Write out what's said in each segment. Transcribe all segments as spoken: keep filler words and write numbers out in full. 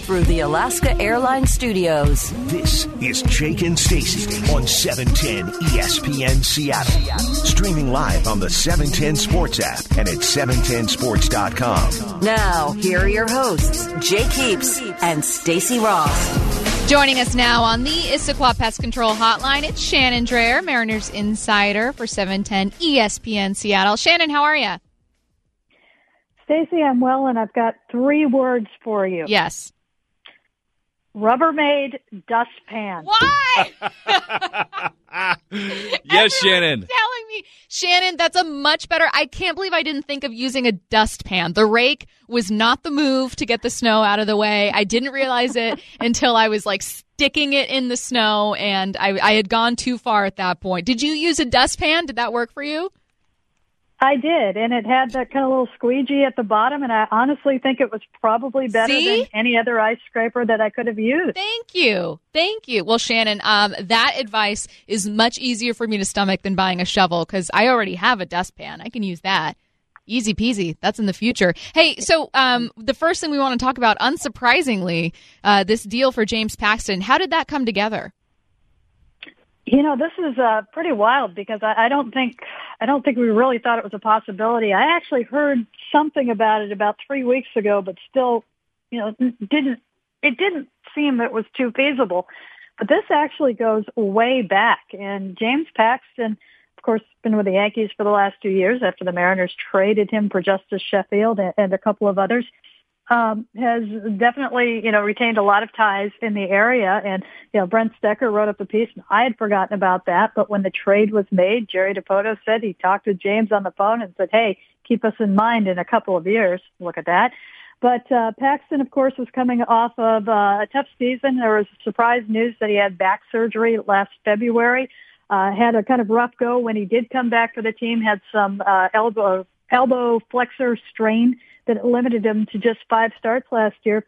through the Alaska Airlines studios. This is Jake and Stacy on seven ten E S P N Seattle. Streaming live on the seven ten Sports app and at seven ten sports dot com. Now, here are your hosts, Jake Heaps and Stacy Ross. Joining us now on the Issaquah Pest Control Hotline, it's Shannon Dreher, Mariners Insider for seven ten E S P N Seattle. Shannon, how are you? Stacy, I'm well, and I've got three words for you. Yes. Rubbermaid dustpan. Why? Yes, Shannon. Telling me, Shannon, that's a much better. I can't believe I didn't think of using a dustpan. The rake was not the move to get the snow out of the way. I didn't realize it until I was like sticking it in the snow, and I, I had gone too far at that point. Did you use a dustpan? Did that work for you? I did, and it had that kind of little squeegee at the bottom, and I honestly think it was probably better See? than any other ice scraper that I could have used. Thank you. Thank you. Well, Shannon, um, that advice is much easier for me to stomach than buying a shovel because I already have a dustpan. I can use that. Easy peasy. That's in the future. Hey, so um, the first thing we want to talk about, unsurprisingly, uh, this deal for James Paxton. How did that come together? You know, this is uh, pretty wild because I, I don't think I don't think we really thought it was a possibility. I actually heard something about it about three weeks ago, but still, you know, didn't it didn't seem that it was too feasible. But this actually goes way back, and James Paxton, of course, been with the Yankees for the last two years after the Mariners traded him for Justice Sheffield and, and a couple of others. Um, has definitely, you know, retained a lot of ties in the area. And, you know, Brent Stecker wrote up a piece, and I had forgotten about that. But when the trade was made, Jerry Dipoto said he talked to James on the phone and said, hey, keep us in mind in a couple of years. Look at that. But uh, Paxton, of course, was coming off of uh, a tough season. There was surprise news that he had back surgery last February. Uh, had a kind of rough go when he did come back for the team, had some uh, elbow, elbow flexor strain that limited him to just five starts last year.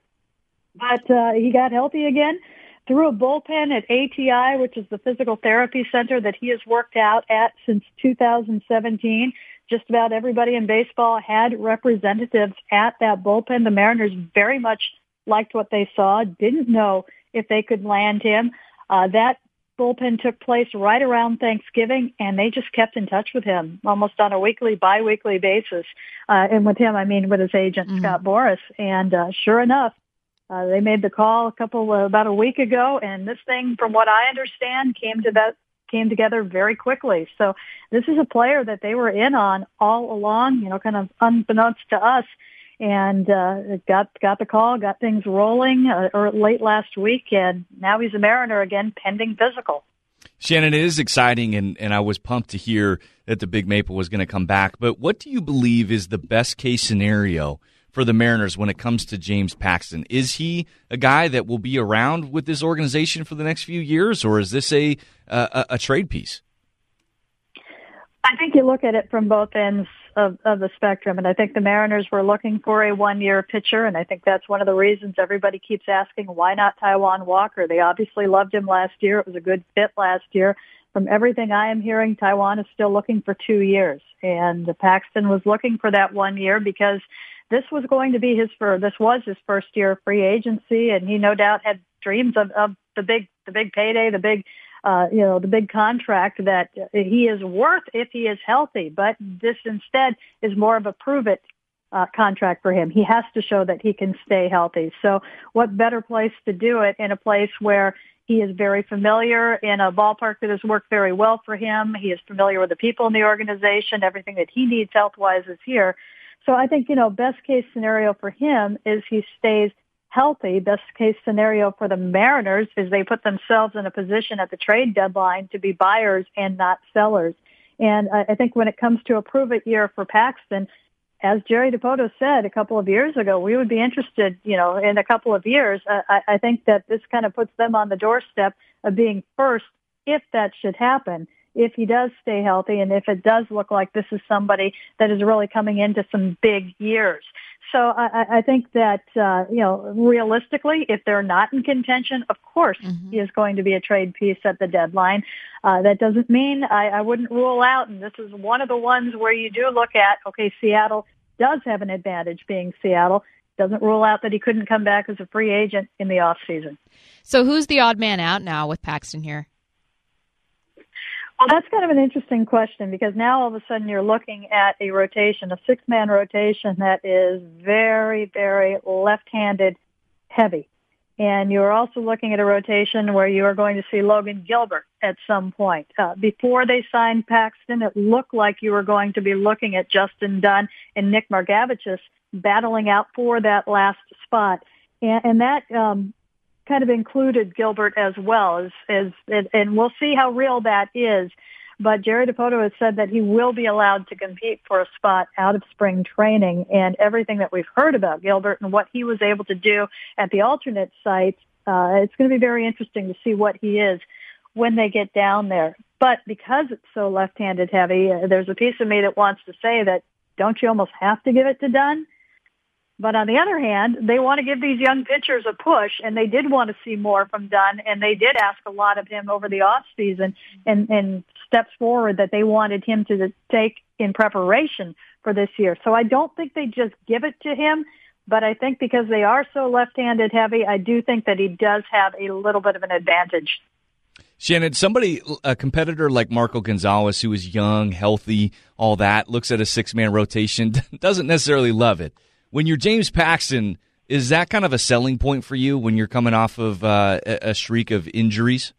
But uh, he got healthy again, threw a bullpen at A T I, which is the physical therapy center that he has worked out at since two thousand seventeen. Just about everybody in baseball had representatives at that bullpen. The Mariners very much liked what they saw, didn't know if they could land him. Uh, that bullpen took place right around Thanksgiving, and they just kept in touch with him almost on a weekly, bi-weekly basis. Uh, and with him, I mean with his agent, mm-hmm. Scott Boras. And uh, sure enough, uh, they made the call a couple, uh, about a week ago, and this thing, from what I understand, came to that came together very quickly. So this is a player that they were in on all along, you know, kind of unbeknownst to us. And uh, got got the call, got things rolling uh, or late last week, and now he's a Mariner again, pending physical. Shannon, it is exciting, and, and I was pumped to hear that the Big Maple was going to come back. But what do you believe is the best-case scenario for the Mariners when it comes to James Paxton? Is he a guy that will be around with this organization for the next few years, or is this a a, a trade piece? I think you look at it from both ends of, of the spectrum, and I think the Mariners were looking for a one-year pitcher, and I think that's one of the reasons everybody keeps asking, why not Taijuan Walker? They obviously loved him last year. It was a good fit last year. From everything I am hearing, Taijuan is still looking for two years, and Paxton was looking for that one year because this was going to be his first, this was his first year of free agency, and he no doubt had dreams of, of the big, the big payday, the big Uh, you know, the big contract that he is worth if he is healthy. But this instead is more of a prove it uh, contract for him. He has to show that he can stay healthy. So what better place to do it in a place where he is very familiar, in a ballpark that has worked very well for him. He is familiar with the people in the organization. Everything that he needs health-wise is here. So I think, you know, best case scenario for him is he stays healthy. Best case scenario for the Mariners is they put themselves in a position at the trade deadline to be buyers and not sellers. And I, I think when it comes to a prove-it year for Paxton, as Jerry Dipoto said a couple of years ago, we would be interested, you know, in a couple of years. I, I think that this kind of puts them on the doorstep of being first if that should happen, if he does stay healthy and if it does look like this is somebody that is really coming into some big years. So I, I think that, uh, you know, realistically, if they're not in contention, of course, mm-hmm. he is going to be a trade piece at the deadline. Uh, that doesn't mean I, I wouldn't rule out, and this is one of the ones where you do look at, okay, Seattle does have an advantage being Seattle. doesn't rule out that he couldn't come back as a free agent in the off season. So who's the odd man out now with Paxton here? Well, that's kind of an interesting question because now all of a sudden you're looking at a rotation, a six-man rotation that is very, very left-handed heavy. And you're also looking at a rotation where you are going to see Logan Gilbert at some point. Uh, before they signed Paxton, it looked like you were going to be looking at Justin Dunn and Nick Margevicius battling out for that last spot. And, and that um, kind of included Gilbert as well. As, as and, and we'll see how real that is. But Jerry Dipoto has said that he will be allowed to compete for a spot out of spring training. And everything that we've heard about Gilbert and what he was able to do at the alternate site, uh, it's going to be very interesting to see what he is when they get down there. But because it's so left-handed heavy, uh, there's a piece of me that wants to say that don't you almost have to give it to Dunn? But on the other hand, they want to give these young pitchers a push, and they did want to see more from Dunn, and they did ask a lot of him over the off season and, and steps forward that they wanted him to take in preparation for this year. So I don't think they just give it to him, but I think because they are so left-handed heavy, I do think that he does have a little bit of an advantage. Shannon, somebody, a competitor like Marco Gonzalez, who is young, healthy, all that, looks at a six-man rotation, doesn't necessarily love it. When you're James Paxton, is that kind of a selling point for you when you're coming off of uh, a streak of injuries?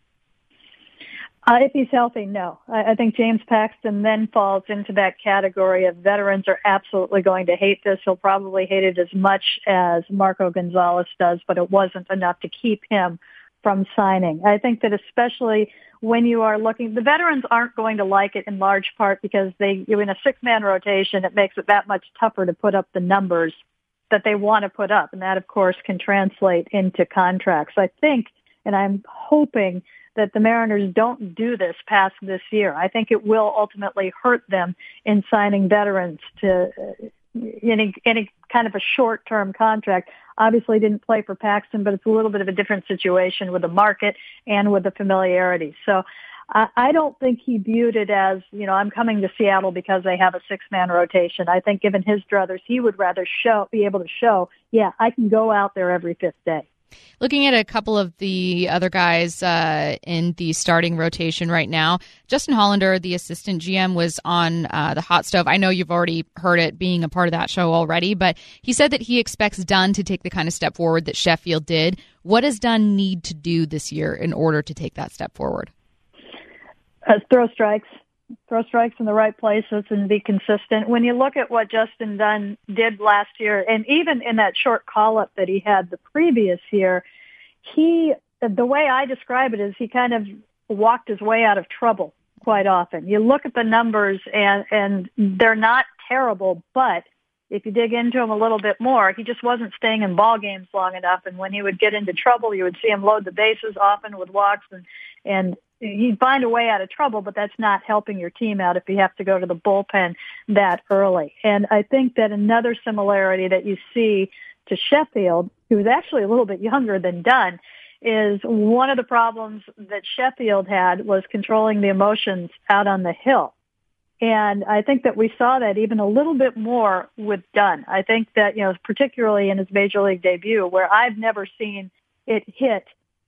Uh, if he's healthy, no. I, I think James Paxton then falls into that category of veterans are absolutely going to hate this. He'll probably hate it as much as Marco Gonzalez does, but it wasn't enough to keep him from signing. I think that especially when you are looking, the veterans aren't going to like it in large part because they, you're in a six-man rotation. It makes it that much tougher to put up the numbers that they want to put up. And that, of course, can translate into contracts. I think, and I'm hoping that the Mariners don't do this past this year. I think it will ultimately hurt them in signing veterans to uh, any, any kind of a short-term contract. Obviously didn't play for Paxton, but it's a little bit of a different situation with the market and with the familiarity. So I, I don't think he viewed it as, you know, I'm coming to Seattle because they have a six-man rotation. I think given his druthers, he would rather show, be able to show, yeah, I can go out there every fifth day. Looking at a couple of the other guys uh, in the starting rotation right now, Justin Hollander, the assistant G M, was on uh, the Hot Stove. I know you've already heard it being a part of that show already, but he said that he expects Dunn to take the kind of step forward that Sheffield did. What does Dunn need to do this year in order to take that step forward? Uh, throw strikes. Throw strikes in the right places and be consistent. When you look at what Justin Dunn did last year, and even in that short call-up that he had the previous year, he, the way I describe it is he kind of walked his way out of trouble quite often. You look at the numbers and, and they're not terrible, but if you dig into him a little bit more, he just wasn't staying in ball games long enough. And when he would get into trouble, you would see him load the bases often with walks, and, and he'd find a way out of trouble, but that's not helping your team out if you have to go to the bullpen that early. And I think that another similarity that you see to Sheffield, who is actually a little bit younger than Dunn, is one of the problems that Sheffield had was controlling the emotions out on the hill. And I think that we saw that even a little bit more with Dunn. I think that, you know, particularly in his major league debut, where I've never seen it hit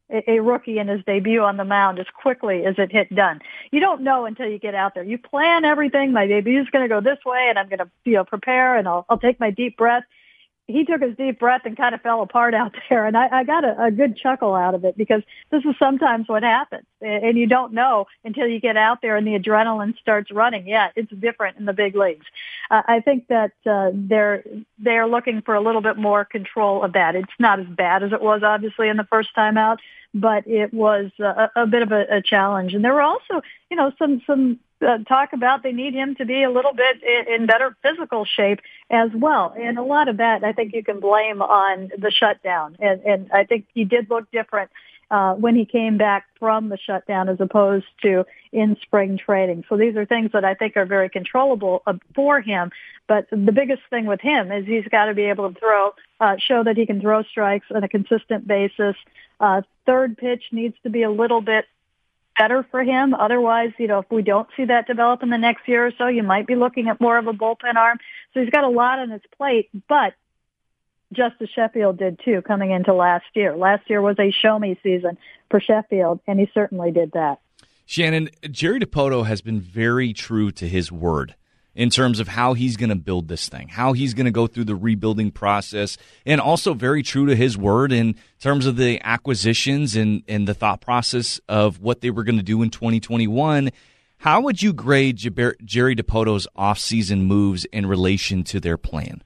a rookie in his debut on the mound as quickly as it hit Dunn. You don't know until you get out there. You plan everything. My debut is going to go this way, and I'm going to, you know, prepare, and I'll, I'll take my deep breath. He took his deep breath and kind of fell apart out there, and I, I got a, a good chuckle out of it because this is sometimes what happens, and you don't know until you get out there and the adrenaline starts running. Yeah, it's different in the big leagues. Uh, I think that uh, they're they're looking for a little bit more control of that. It's not as bad as it was, obviously, in the first time out, but it was a, a bit of a, a challenge. And there were also, you know, some some uh, talk about they need him to be a little bit in, in better physical shape as well. And a lot of that, I think you can blame on the shutdown. And, and I think he did look different uh, when he came back from the shutdown as opposed to in spring training. So these are things that I think are very controllable uh, for him. But the biggest thing with him is he's got to be able to throw, uh, show that he can throw strikes on a consistent basis. Uh, third pitch needs to be a little bit better for him. Otherwise, you know, if we don't see that develop in the next year or so, you might be looking at more of a bullpen arm. So he's got a lot on his plate, but Justice Sheffield did too, coming into last year. Last year was a show-me season for Sheffield, and he certainly did that. Shannon, Jerry Dipoto has been very true to his word in terms of how he's going to build this thing, how he's going to go through the rebuilding process, and also very true to his word in terms of the acquisitions and, and the thought process of what they were going to do in twenty twenty-one. How would you grade Jerry Dipoto's offseason moves in relation to their plan?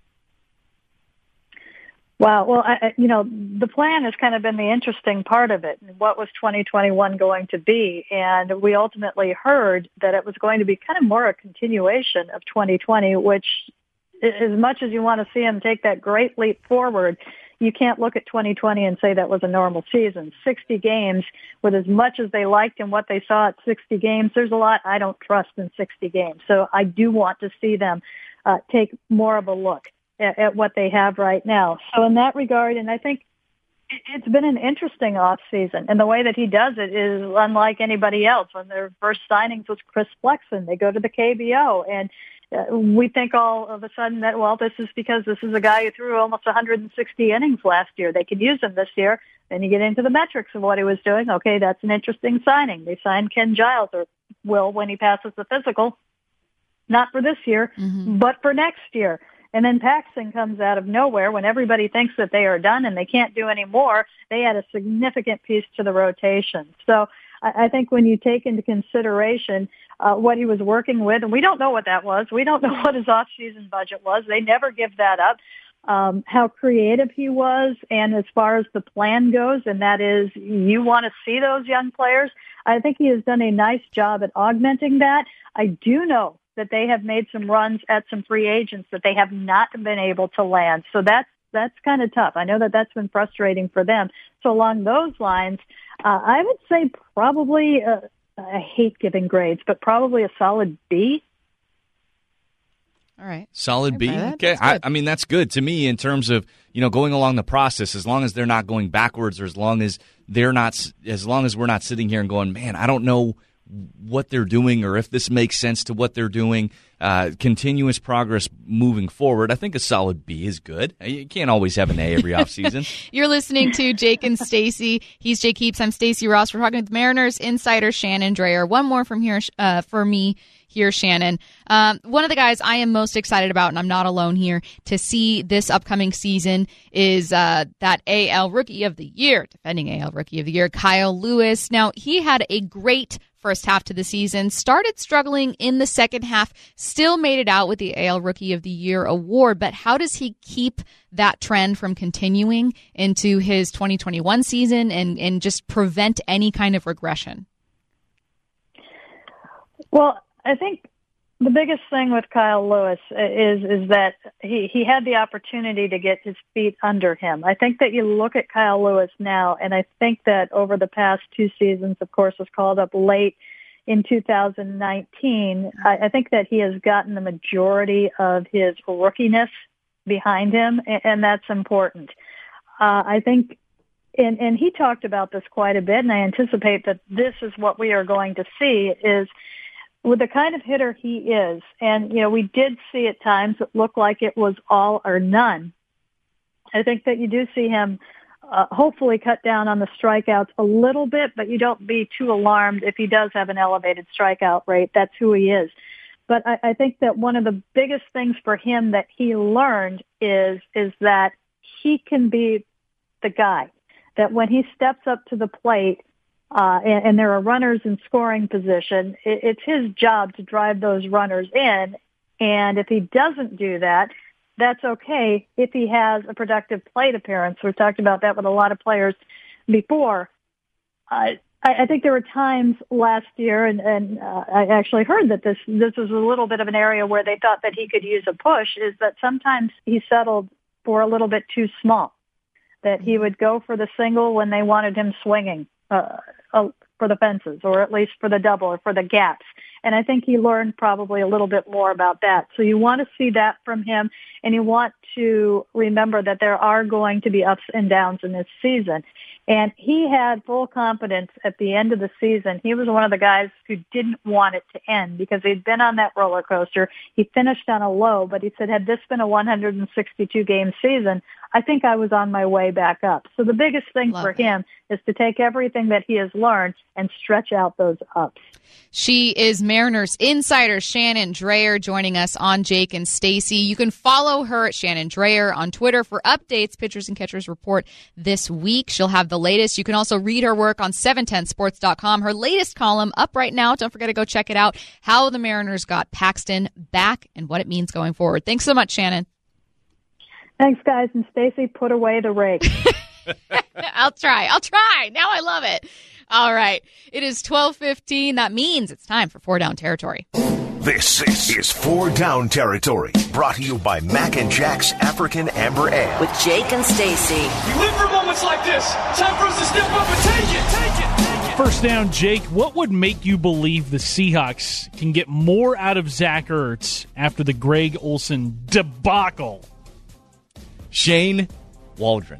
Wow. Well, I, you know, the plan has kind of been the interesting part of it. What was twenty twenty-one going to be? And we ultimately heard that it was going to be kind of more a continuation of twenty twenty, which, as much as you want to see him take that great leap forward, you can't look at twenty twenty and say that was a normal season. sixty games, with as much as they liked and what they saw at sixty games, there's a lot I don't trust in sixty games. So I do want to see them uh, take more of a look at, at what they have right now. So in that regard, and I think it's been an interesting off season, and the way that he does it is unlike anybody else. When their first signings was Chris Flexen, they go to the K B O, and uh, we think all of a sudden that, well, this is because this is a guy who threw almost one hundred sixty innings last year. They could use him this year. Then you get into the metrics of what he was doing. Okay, that's an interesting signing. They signed Ken Giles, or will when he passes the physical, not for this year, mm-hmm. but for next year. And then Paxton comes out of nowhere when everybody thinks that they are done and they can't do any more. They add a significant piece to the rotation. So I, I think when you take into consideration uh, what he was working with, and we don't know what that was. We don't know what his off-season budget was. They never give that up. Um, how creative he was, and as far as the plan goes, and that is you want to see those young players, I think he has done a nice job at augmenting that. I do know that they have made some runs at some free agents that they have not been able to land. So that's, that's kind of tough. I know that that's been frustrating for them. So along those lines, uh, I would say probably, uh, I hate giving grades, but probably a solid B. All right. Solid B. Okay. I, I mean, that's good to me in terms of, you know, going along the process, as long as they're not going backwards, or as long as they're not, as long as we're not sitting here and going, man, I don't know what they're doing or if this makes sense to what they're doing. Uh, continuous progress moving forward. I think a solid B is good. You can't always have an A every offseason. You're listening to Jake and Stacey. He's Jake Heaps. I'm Stacey Ross. We're talking with Mariners insider Shannon Drayer. One more from here uh, for me here, Shannon. Um, one of the guys I am most excited about, and I'm not alone here, to see this upcoming season is uh, that A L Rookie of the Year, defending A L Rookie of the Year, Kyle Lewis. Now, he had a great first half to the season, started struggling in the second half, still made it out with the A L Rookie of the Year award. But how does he keep that trend from continuing into his twenty twenty-one season and, and just prevent any kind of regression? Well, I think the biggest thing with Kyle Lewis is is that he, he had the opportunity to get his feet under him. I think that you look at Kyle Lewis now, and I think that over the past two seasons, of course, was called up late in two thousand nineteen. I, I think that he has gotten the majority of his rookiness behind him, and, and that's important. Uh, I think, and, and he talked about this quite a bit, and I anticipate that this is what we are going to see is with the kind of hitter he is, and, you know, we did see at times it looked like it was all or none. I think that you do see him uh, hopefully cut down on the strikeouts a little bit, but you don't be too alarmed if he does have an elevated strikeout rate. That's who he is. But I, I think that one of the biggest things for him that he learned is, is that he can be the guy, that when he steps up to the plate, Uh, and, and there are runners in scoring position, it, it's his job to drive those runners in. And if he doesn't do that, that's okay if he has a productive plate appearance. We've talked about that with a lot of players before. Uh, I, I think there were times last year, and, and uh, I actually heard that this this was a little bit of an area where they thought that he could use a push, is that sometimes he settled for a little bit too small, that he would go for the single when they wanted him swinging. Uh, uh, for the fences, or at least for the double, or for the gaps. And I think he learned probably a little bit more about that. So you want to see that from him, and you want to remember that there are going to be ups and downs in this season. And he had full confidence at the end of the season. He was one of the guys who didn't want it to end because he'd been on that roller coaster. He finished on a low, but he said, had this been a one hundred sixty-two game season, I think I was on my way back up. So the biggest thing Love for it. him is to take everything that he has learned and stretch out those ups. She is Mariners insider Shannon Drayer joining us on Jake and Stacey. You can follow her at Shannon Drayer on Twitter for updates, pitchers and catchers report this week. She'll have the latest. You can also read her work on seven ten sports dot com. Her latest column up right now. Don't forget to go check it out. How the Mariners got Paxton back and what it means going forward. Thanks so much, Shannon. Thanks, guys. And Stacey, put away the rake. I'll try. I'll try. Now I love it. All right. It is twelve fifteen. That means it's time for Four Down Territory. This, this is Four Down Territory, brought to you by Mac and Jack's African Amber Ale. With Jake and Stacey. We live for moments like this. Time for us to step up and take it. Take it. Take it. First down, Jake, what would make you believe the Seahawks can get more out of Zach Ertz after the Greg Olsen debacle? Shane Waldron.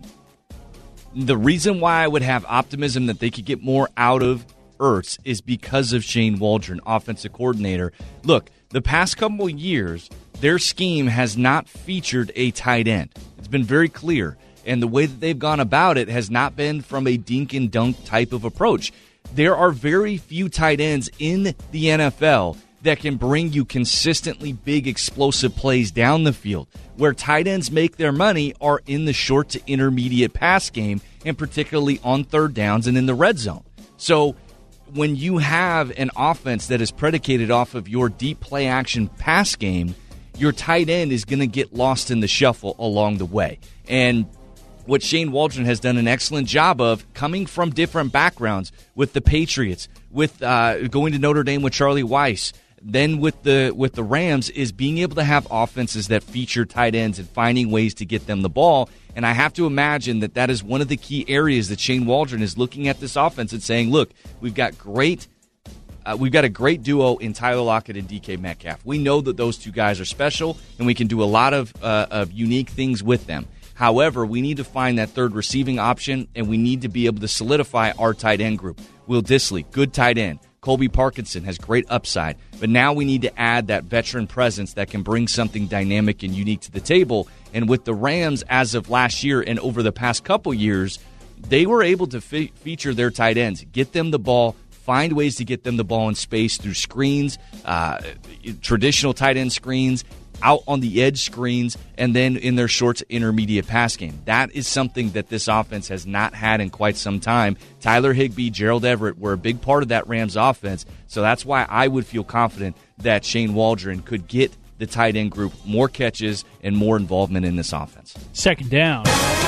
The reason why I would have optimism that they could get more out of Ertz is because of Shane Waldron, offensive coordinator. Look, the past couple of years, their scheme has not featured a tight end. It's been very clear. And the way that they've gone about it has not been from a dink and dunk type of approach. There are very few tight ends in the N F L that can bring you consistently big, explosive plays down the field. Where tight ends make their money are in the short to intermediate pass game, and particularly on third downs and in the red zone. So when you have an offense that is predicated off of your deep play action pass game, your tight end is going to get lost in the shuffle along the way. And what Shane Waldron has done an excellent job of, coming from different backgrounds with the Patriots, with uh, going to Notre Dame with Charlie Weiss, then with the with the Rams, is being able to have offenses that feature tight ends and finding ways to get them the ball. And I have to imagine that that is one of the key areas that Shane Waldron is looking at this offense and saying, look, we've got great uh, we've got a great duo in Tyler Lockett and D K Metcalf. We know that those two guys are special, and we can do a lot of uh, of unique things with them. However, we need to find that third receiving option, and we need to be able to solidify our tight end group. Will Dissly, good tight end. Colby Parkinson has great upside, but now we need to add that veteran presence that can bring something dynamic and unique to the table. And with the Rams, as of last year and over the past couple years, they were able to fe- feature their tight ends, get them the ball, find ways to get them the ball in space through screens, uh, traditional tight end screens, out on the edge screens, and then in their short to intermediate pass game. That is something that this offense has not had in quite some time. Tyler Higbee, Gerald Everett were a big part of that Rams offense, so that's why I would feel confident that Shane Waldron could get the tight end group more catches and more involvement in this offense. Second down.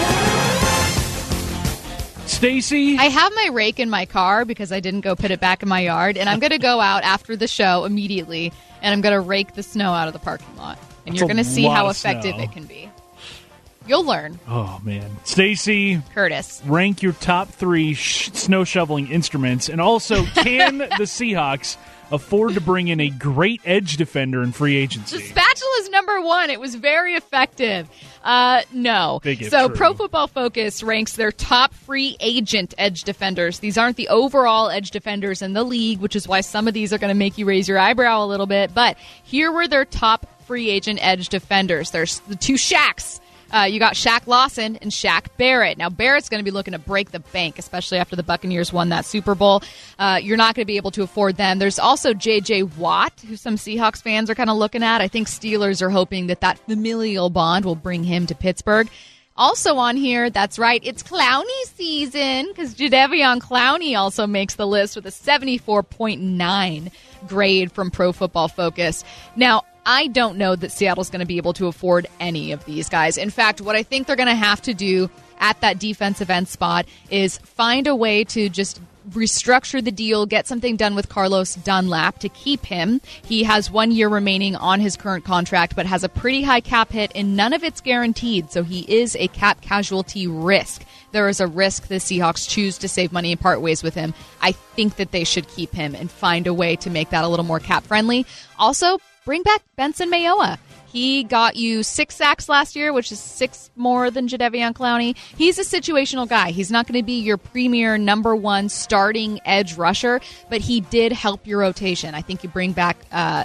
Stacey? I have my rake in my car because I didn't go put it back in my yard, and I'm going to go out after the show immediately, and I'm going to rake the snow out of the parking lot. And That's you're going to see lot how of effective snow. it can be. You'll learn. Oh, man. Stacey, Curtis. rank your top three sh- snow shoveling instruments, and also, can the Seahawks afford to bring in a great edge defender in free The agency? spatula's number one. It was very effective. Uh, no. Think it's So true. Pro Football Focus ranks their top free agent edge defenders. These aren't the overall edge defenders in the league, which is why some of these are going to make you raise your eyebrow a little bit. But here were their top free agent edge defenders. There's the two Shaqs. Uh, you got Shaq Lawson and Shaq Barrett. Now, Barrett's going to be looking to break the bank, especially after the Buccaneers won that Super Bowl. Uh, you're not going to be able to afford them. There's also J J. Watt, who some Seahawks fans are kind of looking at. I think Steelers are hoping that that familial bond will bring him to Pittsburgh. Also on here, that's right, it's Clowney season, because Jadeveon Clowney also makes the list with a seventy-four point nine grade from Pro Football Focus. Now, I don't know that Seattle's going to be able to afford any of these guys. In fact, what I think they're going to have to do at that defensive end spot is find a way to just restructure the deal, get something done with Carlos Dunlap to keep him. He has one year remaining on his current contract, but has a pretty high cap hit, and none of it's guaranteed, so he is a cap casualty risk. There is a risk the Seahawks choose to save money and part ways with him. I think that they should keep him and find a way to make that a little more cap-friendly. Also, bring back Benson Mayowa. He got you six sacks last year, which is six more than Jadeveon Clowney. He's a situational guy. He's not going to be your premier number one starting edge rusher, but he did help your rotation. I think you bring back uh,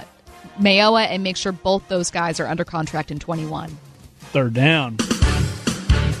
Mayowa and make sure both those guys are under contract in twenty-one. Third down.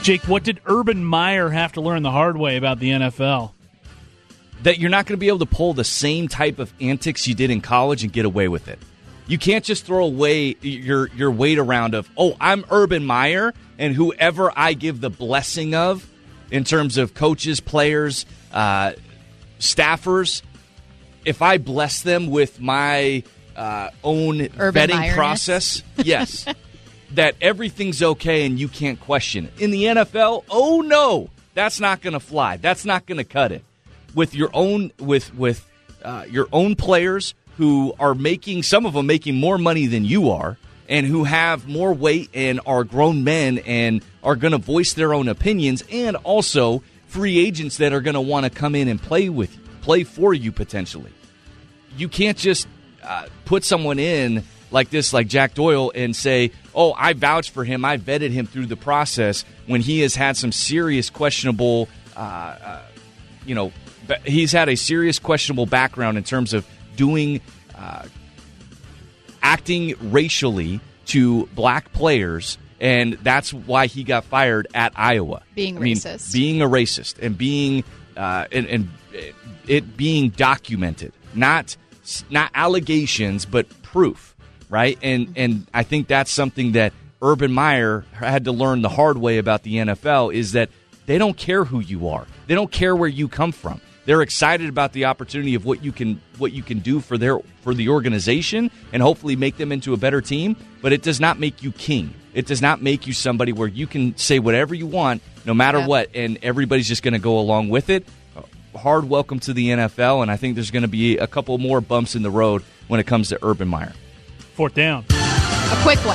Jake, what did Urban Meyer have to learn the hard way about the N F L? That you're not going to be able to pull the same type of antics you did in college and get away with it. You can't just throw away your your weight around of, oh, I'm Urban Meyer, and whoever I give the blessing of in terms of coaches, players, uh, staffers, if I bless them with my uh, own Urban vetting Meyer-ness. process, yes, that everything's okay and you can't question it. In the N F L, oh no, that's not going to fly. That's not going to cut it. With your own with with uh, your own players who are making, some of them making more money than you are, and who have more weight and are grown men and are going to voice their own opinions, and also free agents that are going to want to come in and play with you, play for you potentially. You can't just uh, put someone in like this, like Jack Doyle, and say, oh, I vouch for him, I vetted him through the process, when he has had some serious questionable, uh, uh, you know, he's had a serious questionable background in terms of doing, uh, acting racially to black players, and that's why he got fired at Iowa. Being I mean, racist. being a racist, and being, uh, and, and it being documented, not not allegations, but proof, right? And and I think that's something that Urban Meyer had to learn the hard way about the N F L, is that they don't care who you are. They don't care where you come from. They're excited about the opportunity of what you can what you can do for their for the organization and hopefully make them into a better team, but it does not make you king. It does not make you somebody where you can say whatever you want no matter Yeah. what, and everybody's just going to go along with it. Hard welcome to the N F L, and I think there's going to be a couple more bumps in the road when it comes to Urban Meyer. Fourth down. A quick one.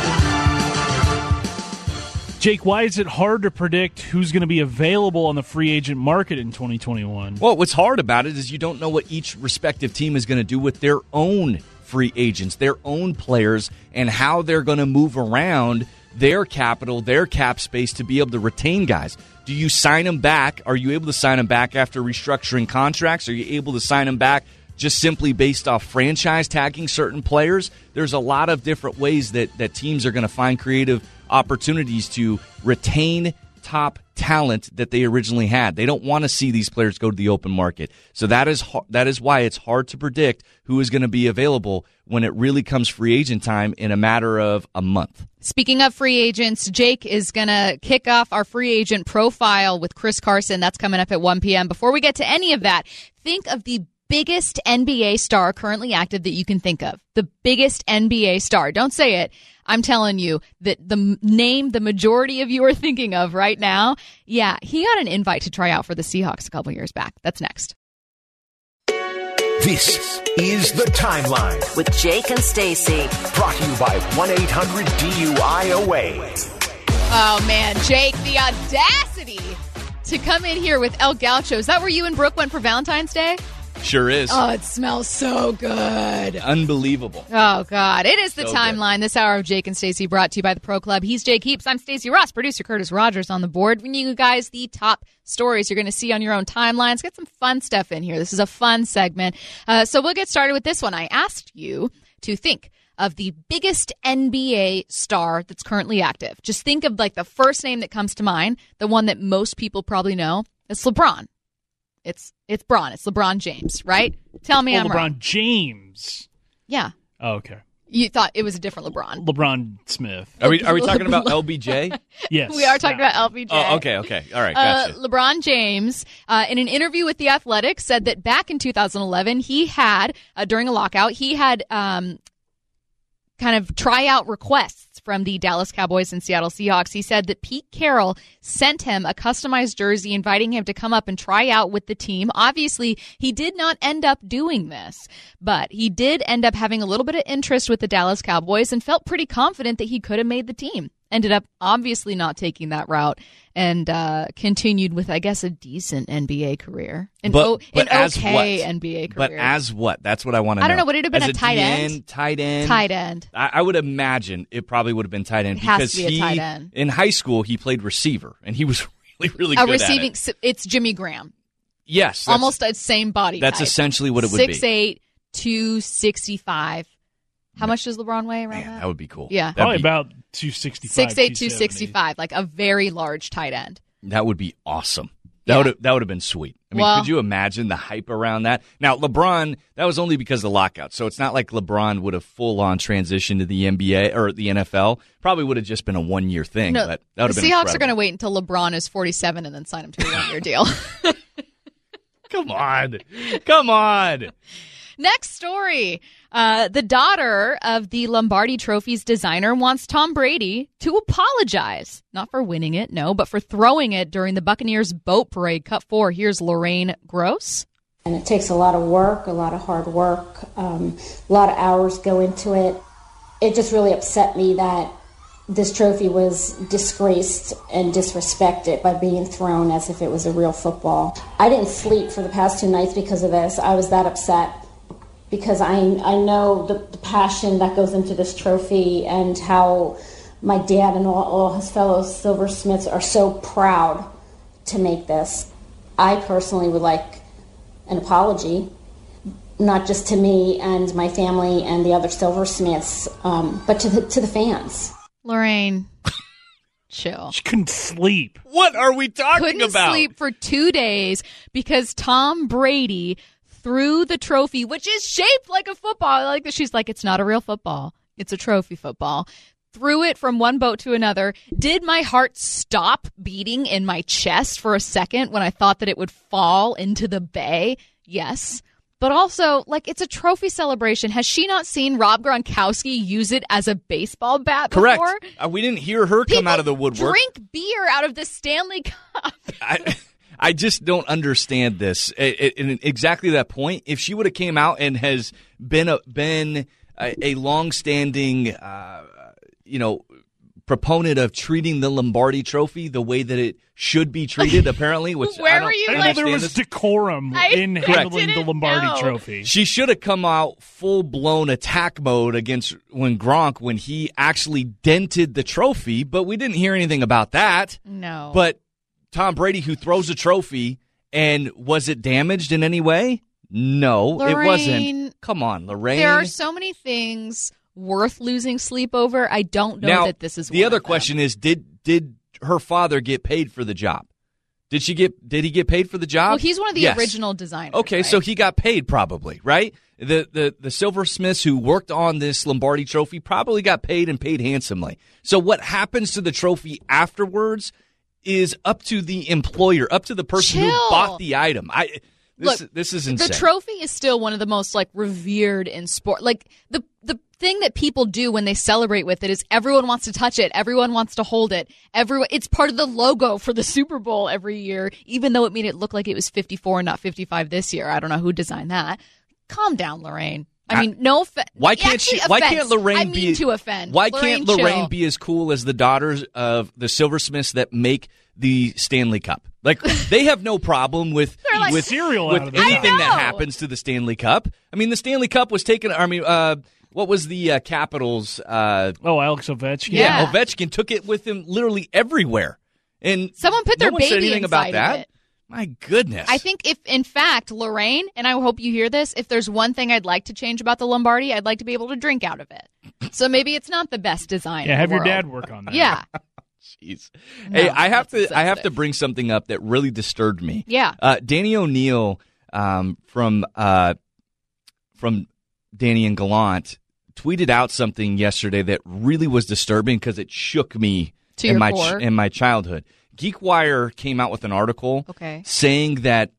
Jake, why is it hard to predict who's going to be available on the free agent market in twenty twenty-one? Well, what's hard about it is you don't know what each respective team is going to do with their own free agents, their own players, and how they're going to move around their capital, their cap space to be able to retain guys. Do you sign them back? Are you able to sign them back after restructuring contracts? Are you able to sign them back just simply based off franchise tagging certain players? There's a lot of different ways that, that teams are going to find creative opportunities to retain top talent that they originally had. They don't want to see these players go to the open market. So that is that is why it's hard to predict who is going to be available when it really comes free agent time in a matter of a month. Speaking of free agents, Jake is going to kick off our free agent profile with Chris Carson. That's coming up at one p.m. Before we get to any of that, think of the biggest N B A star currently active that you can think of. The biggest N B A star. Don't say it. I'm telling you that the m- name the majority of you are thinking of right now, yeah, he got an invite to try out for the Seahawks a couple years back. That's next. This is The Timeline, with Jake and Stacy. brought to you by one eight hundred D U I O A. Oh, man, Jake, the audacity to come in here with El Gaucho. Is that where you and Brooke went for Valentine's Day? Sure is. Oh, it smells so good. Unbelievable. Oh, God. It is the So timeline. This hour of Jake and Stacey brought to you by the Pro Club. He's Jake Heaps. I'm Stacey Ross. Producer Curtis Rogers on the board. Bringing you guys the top stories you're going to see on your own timelines. Get some fun stuff in here. This is a fun segment. Uh, so we'll get started with this one. I asked you to think of the biggest N B A star that's currently active. Just think of like the first name that comes to mind, the one that most people probably know. It's LeBron. It's it's Bron. It's LeBron James, right? Tell me Oh, I'm LeBron wrong. James. Yeah. Oh, okay. You thought it was a different LeBron. LeBron Smith. Are we are we talking about L B J? Yes. We are talking about L B J. Oh, okay, okay. All right, Uh, gotcha. LeBron James, uh, in an interview with The Athletic, said that back in two thousand eleven, he had, uh, during a lockout, he had um, kind of tryout requests from the Dallas Cowboys and Seattle Seahawks. He said that Pete Carroll sent him a customized jersey inviting him to come up and try out with the team. Obviously, he did not end up doing this, but he did end up having a little bit of interest with the Dallas Cowboys and felt pretty confident that he could have made the team. Ended up obviously not taking that route and uh, continued with, I guess, a decent N B A career. An, But- o- but an as okay what? N B A career. But as what? That's what I want to know. I don't know. Would it have been As a tight D end? N, tight end? Tight end. I, I would imagine it probably would have been tight end It has because to be a he, tight end. in high school, he played receiver, and he was really, really A good receiving, at it. it's Jimmy Graham. Yes. that's- Almost the same body That's type. essentially what it would be. six eight, two sixty-five. How much does LeBron weigh around Man, that? that would be cool. Yeah. That'd Probably be- about two sixty-five. six eight, two sixty-five, like a very large tight end. That would be awesome. That Yeah. would that would have been sweet. I mean, Well- could you imagine the hype around that? Now, LeBron, that was only because of the lockout, so it's not like LeBron would have full-on transitioned to the N B A or the N F L. Probably would have just been a one-year thing, No, but that would have the been Seahawks incredible. are going to wait until LeBron is forty-seven and then sign him to a one-year deal. Come on. Come on. Next story. Uh, the daughter of the Lombardi Trophy's designer wants Tom Brady to apologize. Not for winning it, no, but for throwing it during the Buccaneers boat parade. Cut four. Here's Lorraine Gross. And it takes a lot of work, a lot of hard work, um, a lot of hours go into it. It just really upset me that this trophy was disgraced and disrespected by being thrown as if it was a real football. I didn't sleep for the past two nights because of this. I was that upset because I I know the, the passion that goes into this trophy and how my dad and all, all his fellow silversmiths are so proud to make this. I personally would like an apology, not just to me and my family and the other silversmiths, um, but to the to the fans. Lorraine, chill. She couldn't sleep. What are we talking Couldn't about? sleep for two days because Tom Brady threw the trophy, which is shaped like a football. I like that she's like, it's not a real football. It's a trophy football. Threw it from one boat to another. Did my heart stop beating in my chest for a second when I thought that it would fall into the bay? Yes. But also, like, it's a trophy celebration. Has she not seen Rob Gronkowski use it as a baseball bat Correct. before? Uh, we didn't hear her come People out of the woodwork. drink beer out of the Stanley Cup. I, I just don't understand this. At exactly that point, if she would have came out and has been a been a, a longstanding, uh, you know, proponent of treating the Lombardi Trophy the way that it should be treated, apparently, which Where I don't were you, I like- know there understand was this. decorum I in handling the didn't Lombardi know. Trophy. She should have come out full blown attack mode against when Gronk when he actually dented the trophy, but we didn't hear anything about that. No. But Tom Brady, who throws a trophy, and was it damaged in any way? No, it Lorraine, wasn't. Come on, Lorraine. there are so many things worth losing sleep over. I don't know now, that this is the one other of them. question is did did her father get paid for the job? Did she get did he get paid for the job? Well, he's one of the Yes. original designers. Okay, right? so he got paid probably, right? The the the silversmiths who worked on this Lombardi Trophy probably got paid and paid handsomely. So what happens to the trophy afterwards is up to the employer, up to the person Chill. who bought the item. I this Look, this is insane. The trophy is still one of the most like revered in sport. Like the the thing that people do when they celebrate with it is everyone wants to touch it, everyone wants to hold it. Everyone, it's part of the logo for the Super Bowl every year, even though it made it look like it was fifty-four and not fifty-five this year. I don't know who designed that. Calm down, Lorraine. I mean, no offense. Why can't Actually, she? Why offense. can't Lorraine I mean be to offend? Why Lorraine, can't Lorraine chill. be as cool as the daughters of the silversmiths that make the Stanley Cup? Like they have no problem with like- with Cereal out with of the anything cup. that I know. happens to the Stanley Cup. I mean, the Stanley Cup was taken. I mean, uh, what was the uh, Capitals? Uh, Oh, Alex Ovechkin. Yeah. yeah, Ovechkin took it with him literally everywhere, and Someone put no their one said baby anything about inside of that. it. My goodness, I think if, in fact, Lorraine, and I hope you hear this, if there's one thing I'd like to change about the Lombardi, I'd like to be able to drink out of it. So maybe it's not the best design. Yeah, in have the your world. dad work on that. Yeah. Jeez. No, hey, I have that's to. I have to insensitive. bring something up that really disturbed me. Yeah. Uh, Danny O'Neill um, from uh, from Danny and Gallant tweeted out something yesterday that really was disturbing because it shook me To in your my core? in my childhood. GeekWire came out with an article Okay. saying that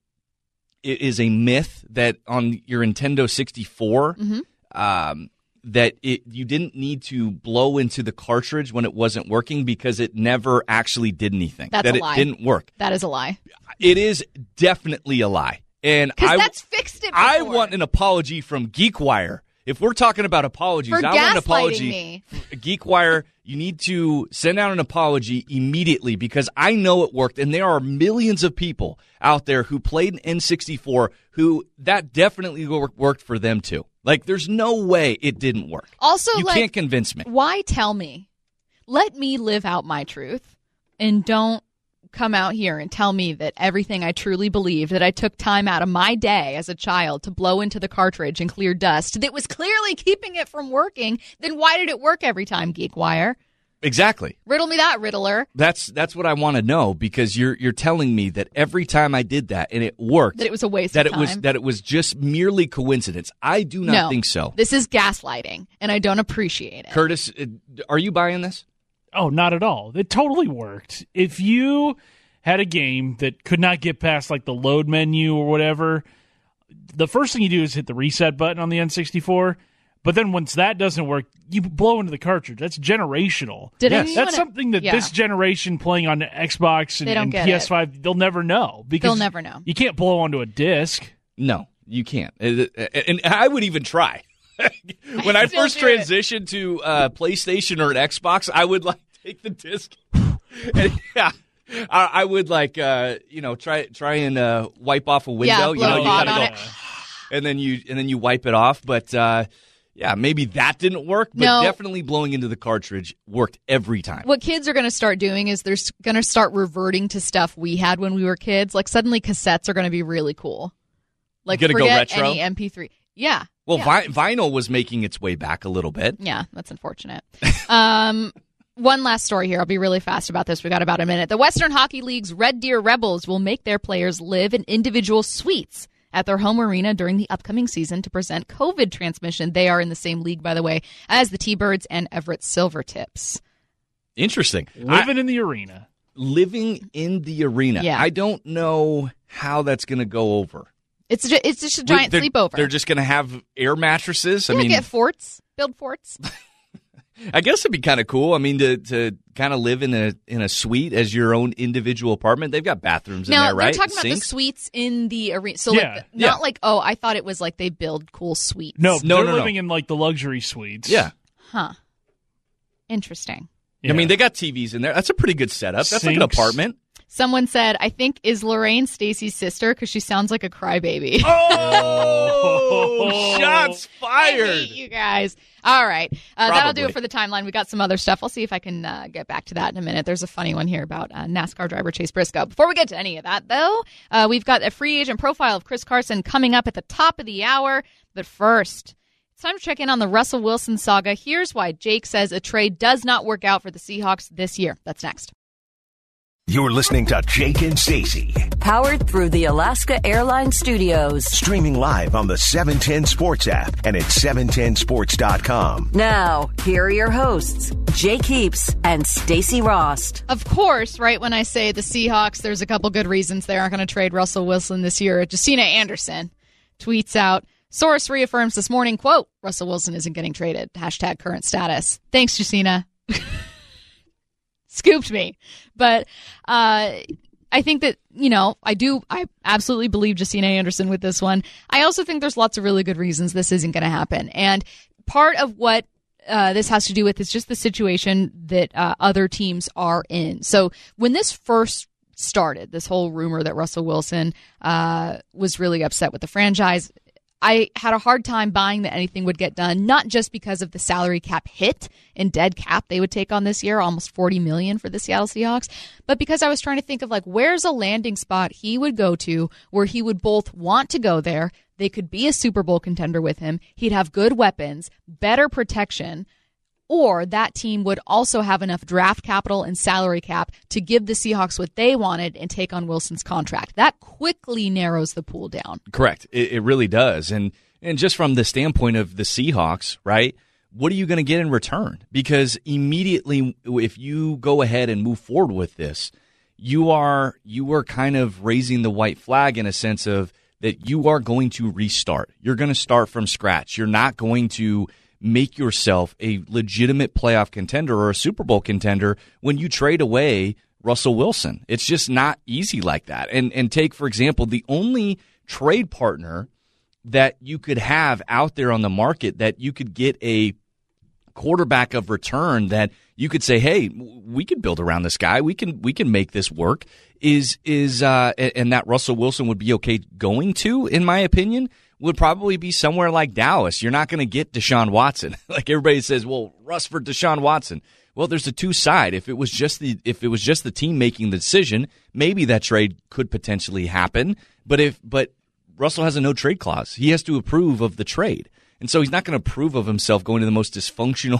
it is a myth that on your Nintendo sixty-four. Mhm. Um, that it you didn't need to blow into the cartridge when it wasn't working because it never actually did anything. That's that a it lie. didn't work. That is a lie. It is definitely a lie. And Because I that's fixed it before. I want an apology from GeekWire. If we're talking about apologies, For I want an gaslighting apology. me. GeekWire, you need to send out an apology immediately because I know it worked, and there are millions of people out there who played an N sixty-four who that definitely wor- worked for them too. Like, there's no way it didn't work. Also, you like, can't convince me. why tell me? Let me live out my truth and don't come out here and tell me that everything I truly believed, that I took time out of my day as a child to blow into the cartridge and clear dust that was clearly keeping it from working, then why did it work every time, GeekWire? Exactly. Riddle me that, Riddler. That's that's what I want to know, because you're you're telling me that every time I did that and it worked, that it was a waste that of it time. was that it was just merely coincidence. I do not no, think so. This is gaslighting, and I don't appreciate it. Curtis, are you buying this? Oh, not at all. It totally worked. If you had a game that could not get past like the load menu or whatever, the first thing you do is hit the reset button on the N sixty-four. But then once that doesn't work, you blow into the cartridge. That's generational. Did yes. anyone, That's something that yeah. this generation playing on Xbox and, They don't and get P S five, it. They'll never know. Because They'll never know. You can't blow onto a disc. No, you can't. And I would even try. When I first transitioned to uh, PlayStation or an Xbox, I would like take the disc. And, yeah. I, I would like, uh, you know, try try and uh, wipe off a window. Yeah, you blow know, a you lot gotta on go, it. and then you and then you wipe it off. But uh, yeah, maybe that didn't work. But No. definitely blowing into the cartridge worked every time. What kids are going to start doing is they're going to start reverting to stuff we had when we were kids. Like suddenly cassettes are going to be really cool. Like Gonna go forget retro? any M P three. Yeah. Well, yeah. vi- vinyl was making its way back a little bit. Yeah, that's unfortunate. um, one last story here. I'll be really fast about this. We got about a minute. The Western Hockey League's Red Deer Rebels will make their players live in individual suites at their home arena during the upcoming season to prevent COVID transmission. They are in the same league, by the way, as the T-Birds and Everett Silvertips. Interesting. Living I, in the arena. living in the arena. Yeah. I don't know how that's going to go over. It's just, it's just a giant they're, sleepover. They're just going to have air mattresses. yeah, I mean, get forts, build forts. I guess it'd be kind of cool. I mean, to to kind of live in a in a suite as your own individual apartment. They've got bathrooms Now, in there, right? they're talking about Sinks? the suites in the arena. So, Yeah. like, Yeah. not like, oh, I thought it was like they build cool suites. No, No, they're no, no. living in like the luxury suites. Yeah. Huh. Interesting. I mean, Yeah. they got T Vs in there. That's a pretty good setup. That's like an Sinks. apartment. Someone said, I think, is Lorraine Stacy's sister because she sounds like a crybaby. Oh, shots I fired. hate you guys. All right. Uh, that'll do Probably. it for the timeline. We got some other stuff. I'll see if I can uh, get back to that in a minute. There's a funny one here about uh, NASCAR driver Chase Briscoe. Before we get to any of that, though, uh, we've got a free agent profile of Chris Carson coming up at the top of the hour. But first, it's time to check in on the Russell Wilson saga. Here's why Jake says a trade does not work out for the Seahawks this year. That's next. You're listening to Jake and Stacey. Powered through the Alaska Airlines Studios. Streaming live on the seven ten Sports app and at seven ten sports dot com. Now, here are your hosts, Jake Heaps and Stacey Rost. Of course, right when I say the Seahawks, there's a couple good reasons they aren't going to trade Russell Wilson this year. Jacina Anderson tweets out, source reaffirms this morning, quote, Russell Wilson isn't getting traded. Hashtag current status. Thanks, Jacina. Scooped me. But uh, I think that, you know, I do, I absolutely believe Jacina Anderson with this one. I also think there's lots of really good reasons this isn't going to happen. And part of what uh, this has to do with is just the situation that uh, other teams are in. So when this first started, this whole rumor that Russell Wilson uh, was really upset with the franchise, I had a hard time buying that anything would get done, not just because of the salary cap hit and dead cap they would take on this year, almost forty million dollars for the Seattle Seahawks, but because I was trying to think of like, where's a landing spot he would go to where he would both want to go there, they could be a Super Bowl contender with him, he'd have good weapons, better protection, or that team would also have enough draft capital and salary cap to give the Seahawks what they wanted and take on Wilson's contract. That quickly narrows the pool down. Correct. It, it really does. And and just from the standpoint of the Seahawks, right, what are you going to get in return? Because immediately if you go ahead and move forward with this, you are you are kind of raising the white flag in a sense of that you are going to restart. You're going to start from scratch. You're not going to make yourself a legitimate playoff contender or a Super Bowl contender when you trade away Russell Wilson. It's just not easy like that. And and take, for example, the only trade partner that you could have out there on the market that you could get a quarterback of return that you could say, hey, we could build around this guy. We can we can make this work is is uh, and that Russell Wilson would be okay going to, in my opinion, would probably be somewhere like Dallas. You're not going to get Deshaun Watson. Like everybody says, well, Russ for Deshaun Watson. Well, there's a two side. If it was just the if it was just the team making the decision, maybe that trade could potentially happen. But if but Russell has a no trade clause. He has to approve of the trade. And so he's not going to approve of himself going to the most dysfunctional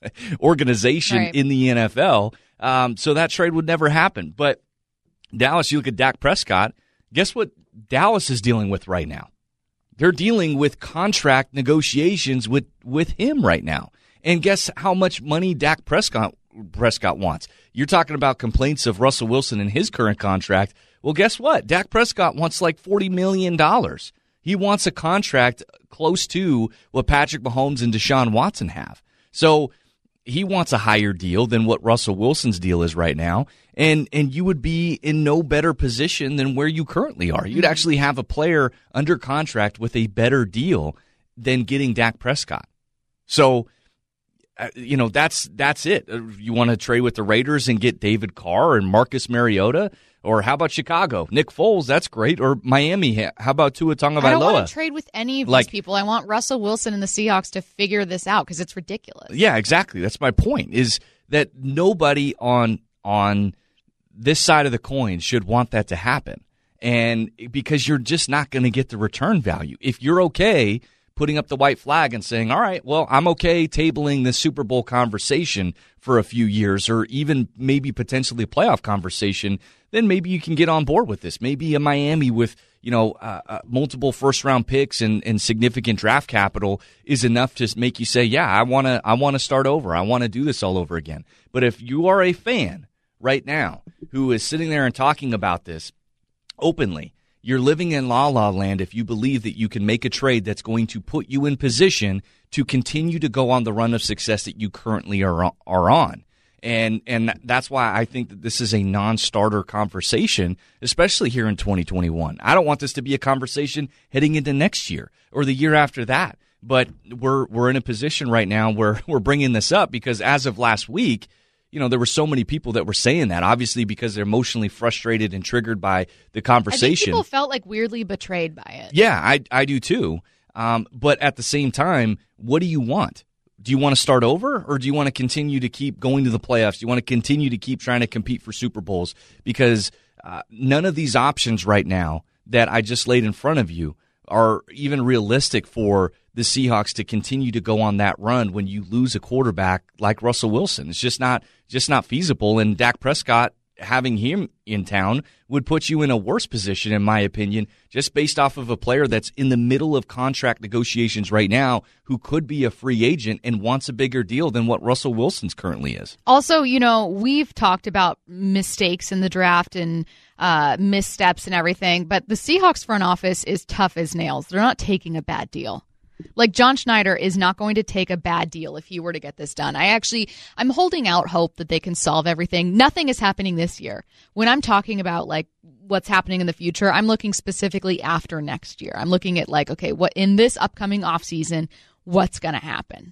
organization right. in the N F L. Um, so that trade would never happen. But Dallas, you look at Dak Prescott, guess what Dallas is dealing with right now? They're dealing with contract negotiations with, with him right now. And guess how much money Dak Prescott Prescott wants? You're talking about complaints of Russell Wilson and his current contract. Well, guess what? Dak Prescott wants like forty million dollars. He wants a contract close to what Patrick Mahomes and Deshaun Watson have. So he wants a higher deal than what Russell Wilson's deal is right now. And and you would be in no better position than where you currently are. You'd actually have a player under contract with a better deal than getting Dak Prescott. So, uh, you know, that's that's it. You want to trade with the Raiders and get David Carr and Marcus Mariota? Or how about Chicago? Nick Foles, that's great. Or Miami, how about Tua Tagovailoa? I don't want to trade with any of like, these people. I want Russell Wilson and the Seahawks to figure this out because it's ridiculous. Yeah, exactly. That's my point, is that nobody on on this side of the coin should want that to happen. And because you're just not going to get the return value. If you're okay putting up the white flag and saying, all right, well, I'm okay tabling the Super Bowl conversation for a few years, or even maybe potentially a playoff conversation, then maybe you can get on board with this. Maybe a Miami with, you know, uh, uh, multiple first-round picks and, and significant draft capital is enough to make you say, yeah, I want to I want to start over. I want to do this all over again. But if you are a fan right now who is sitting there and talking about this openly, you're living in la-la land if you believe that you can make a trade that's going to put you in position to continue to go on the run of success that you currently are are on. And and that's why I think that this is a non-starter conversation, especially here in twenty twenty-one. I don't want this to be a conversation heading into next year or the year after that. But we're we're in a position right now where we're bringing this up because as of last week, you know, there were so many people that were saying that, obviously because they're emotionally frustrated and triggered by the conversation. I think people felt like weirdly betrayed by it. Yeah, I, I do too. Um, but at the same time, what do you want? Do you want to start over, or do you want to continue to keep going to the playoffs? Do you want to continue to keep trying to compete for Super Bowls? Because uh, none of these options right now that I just laid in front of you are even realistic for the Seahawks to continue to go on that run when you lose a quarterback like Russell Wilson. It's just not just not feasible, and Dak Prescott, having him in town, would put you in a worse position, in my opinion, just based off of a player that's in the middle of contract negotiations right now who could be a free agent and wants a bigger deal than what Russell Wilson's currently is. Also, you know, we've talked about mistakes in the draft and uh, missteps and everything, but the Seahawks front office is tough as nails. They're not taking a bad deal. Like, John Schneider is not going to take a bad deal if he were to get this done. I actually, I'm holding out hope that they can solve everything. Nothing is happening this year. When I'm talking about, like, what's happening in the future, I'm looking specifically after next year. I'm looking at, like, okay, what in this upcoming offseason, what's going to happen?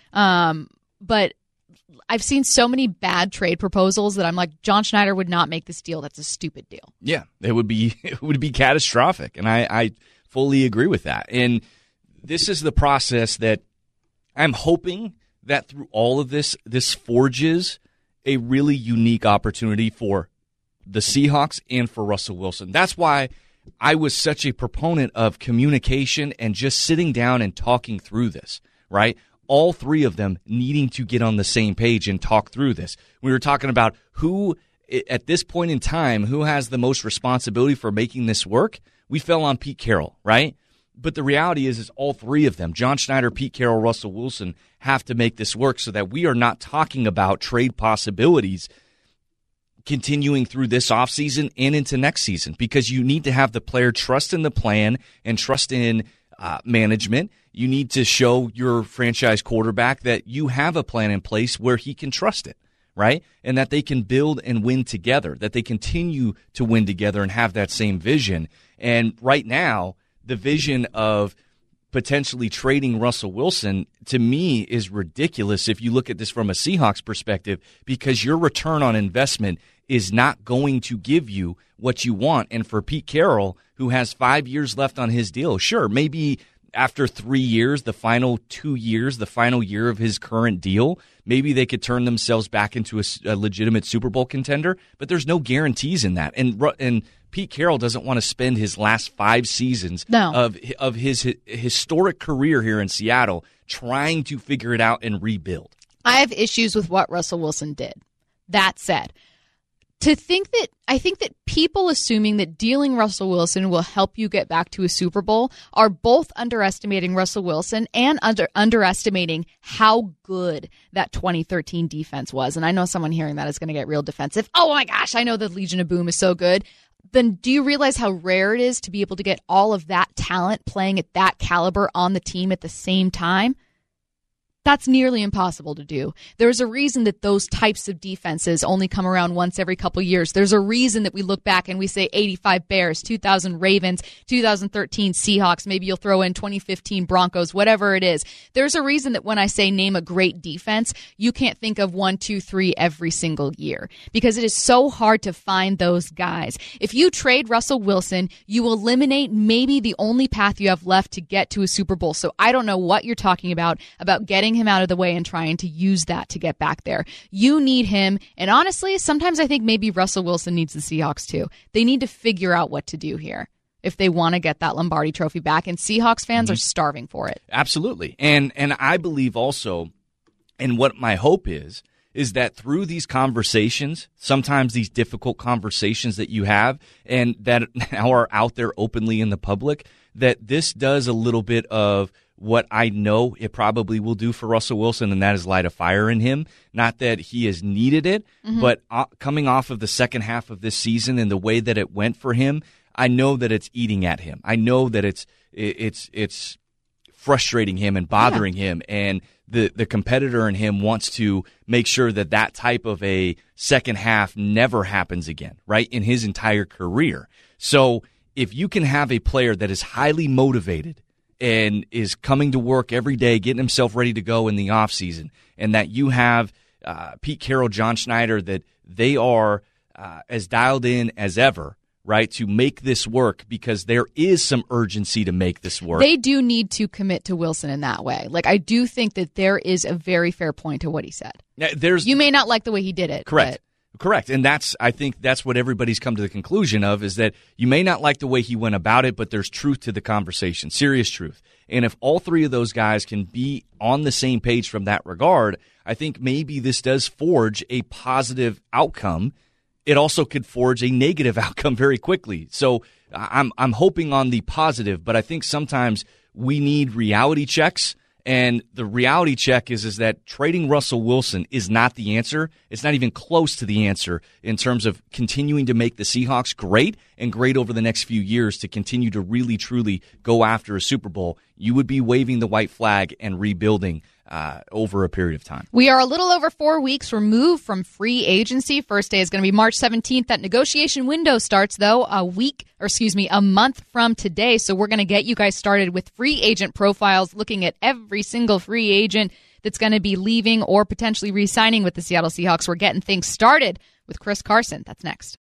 Um, but I've seen so many bad trade proposals that I'm like, John Schneider would not make this deal. That's a stupid deal. Yeah, it would be, it would be catastrophic. And I, I fully agree with that. And this is the process that I'm hoping that through all of this, this forges a really unique opportunity for the Seahawks and for Russell Wilson. That's why I was such a proponent of communication and just sitting down and talking through this, right? All three of them needing to get on the same page and talk through this. We were talking about who, at this point in time, who has the most responsibility for making this work. We fell on Pete Carroll, right? But the reality is, is all three of them, John Schneider, Pete Carroll, Russell Wilson, have to make this work so that we are not talking about trade possibilities continuing through this offseason and into next season, because you need to have the player trust in the plan and trust in uh, management. You need to show your franchise quarterback that you have a plan in place where he can trust it, right? And that they can build and win together, that they continue to win together and have that same vision. And right now, the vision of potentially trading Russell Wilson, to me, is ridiculous if you look at this from a Seahawks perspective, because your return on investment is not going to give you what you want. And for Pete Carroll, who has five years left on his deal, sure, maybe after three years, the final two years, the final year of his current deal, maybe they could turn themselves back into a, a legitimate Super Bowl contender, but there's no guarantees in that. And and Pete Carroll doesn't want to spend his last five seasons no. of of his historic career here in Seattle trying to figure it out and rebuild. I have issues with what Russell Wilson did. That said, to think that I think that people assuming that dealing Russell Wilson will help you get back to a Super Bowl are both underestimating Russell Wilson and under, underestimating how good that twenty thirteen defense was. And I know someone hearing that is going to get real defensive. Oh my gosh, I know the Legion of Boom is so good. Then do you realize how rare it is to be able to get all of that talent playing at that caliber on the team at the same time? That's nearly impossible to do. There's a reason that those types of defenses only come around once every couple years. There's a reason that we look back and we say eighty-five Bears, two thousand Ravens, two thousand thirteen Seahawks, maybe you'll throw in twenty fifteen Broncos, whatever it is. There's a reason that when I say name a great defense, you can't think of one, two, three every single year because it is so hard to find those guys. If you trade Russell Wilson, you eliminate maybe the only path you have left to get to a Super Bowl. So I don't know what you're talking about, about getting him out of the way and trying to use that to get back there. You need him. And honestly, sometimes I think maybe Russell Wilson needs the Seahawks too. They need to figure out what to do here if they want to get that Lombardi trophy back. And Seahawks fans mm-hmm. are starving for it. Absolutely. And and I believe also, and what my hope is, is that through these conversations, sometimes these difficult conversations that you have and that now are out there openly in the public, that this does a little bit of what I know it probably will do for Russell Wilson, and that is light a fire in him. Not that he has needed it, mm-hmm. but uh, coming off of the second half of this season and the way that it went for him, I know that it's eating at him. I know that it's it's it's frustrating him and bothering yeah. him, and the, the competitor in him wants to make sure that that type of a second half never happens again, right, in his entire career. So if you can have a player that is highly motivated and is coming to work every day, getting himself ready to go in the offseason, and that you have uh, Pete Carroll, John Schneider, that they are uh, as dialed in as ever, right, to make this work because there is some urgency to make this work. They do need to commit to Wilson in that way. Like, I do think that there is a very fair point to what he said. Now, there's, you may not like the way he did it. Correct. But Correct. And that's, I think that's what everybody's come to the conclusion of, is that you may not like the way he went about it, but there's truth to the conversation, serious truth. And if all three of those guys can be on the same page from that regard, I think maybe this does forge a positive outcome. It also could forge a negative outcome very quickly. So I'm, I'm hoping on the positive, but I think sometimes we need reality checks. And the reality check is, is that trading Russell Wilson is not the answer. It's not even close to the answer in terms of continuing to make the Seahawks great and great over the next few years to continue to really, truly go after a Super Bowl. You would be waving the white flag and rebuilding uh, over a period of time. We are a little over four weeks removed from free agency. First day is going to be March seventeenth. That negotiation window starts, though, a week, or excuse me, a month from today. So we're going to get you guys started with free agent profiles, looking at every single free agent that's going to be leaving or potentially re-signing with the Seattle Seahawks. We're getting things started with Chris Carson. That's next.